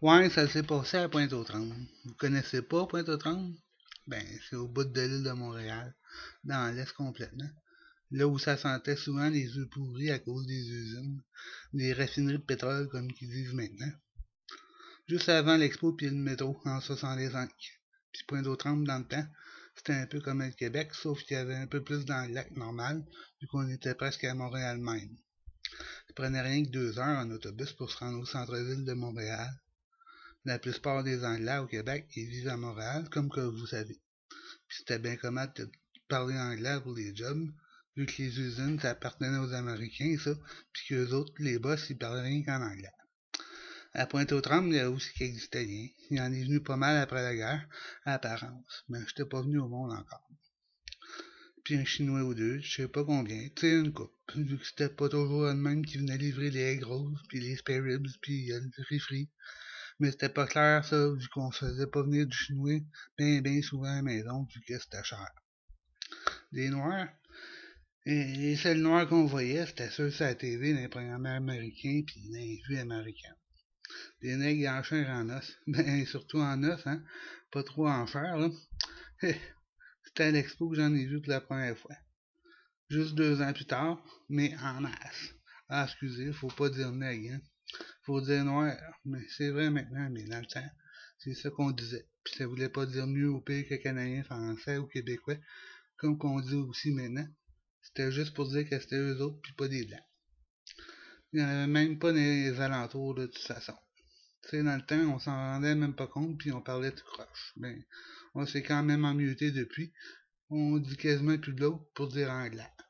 Ouais, ça s'est passé à Pointe-aux-Trembles. Vous connaissez pas Pointe-aux-Trembles? Ben, c'est au bout de l'île de Montréal, dans l'est complètement. Là où ça sentait souvent les œufs pourris à cause des usines, des raffineries de pétrole, comme qu'ils disent maintenant. Juste avant l'Expo puis le métro, en 65. Puis Pointe-aux-Trembles, dans le temps, c'était un peu comme le Québec, sauf qu'il y avait un peu plus dans le lac normal, vu qu'on était presque à Montréal même. Ça prenait rien que 2 heures en autobus pour se rendre au centre-ville de Montréal. La plupart des Anglais au Québec, ils vivent à Montréal, comme que vous savez. Puis c'était bien comment de parler anglais pour les jobs, vu que les usines, ça appartenait aux Américains, ça, puis qu'eux autres, les boss, ils parlaient rien qu'en anglais. À Pointe-aux-Trembles, il y a aussi quelques Italiens. Il y en est venu pas mal après la guerre, à apparence, mais j'étais pas venu au monde encore. Puis un Chinois ou deux, je sais pas combien, tu sais, une coupe, vu que c'était pas toujours le même qui venait livrer les egg rolls, puis les spare ribs, puis le riz frit. Mais c'était pas clair, ça, vu qu'on faisait pas venir du chinois bien souvent à la maison, vu que c'était cher. Des noirs. Et les seuls noirs qu'on voyait, c'était ceux sur la TV, dans les programmes américains, puis dans les vues américaines. Des nègres en chair en os. Ben, surtout en os, hein. Pas trop en chair, là. C'était à l'expo que j'en ai vu pour la première fois. Juste 2 ans plus tard, mais en masse. Ah, excusez, faut pas dire nègre, hein. Faut dire noir, mais c'est vrai maintenant, mais dans le temps, c'est ça qu'on disait. Puis ça voulait pas dire mieux ou pire que Canadien, Français ou Québécois, comme qu'on dit aussi maintenant. C'était juste pour dire que c'était eux autres, puis pas des blancs. Il n'y en avait même pas dans les alentours, de toute façon. Tu sais, dans le temps, on s'en rendait même pas compte, puis on parlait tout croche. Ben, on s'est quand même emmuté depuis. On dit quasiment plus de l'autre pour dire anglais.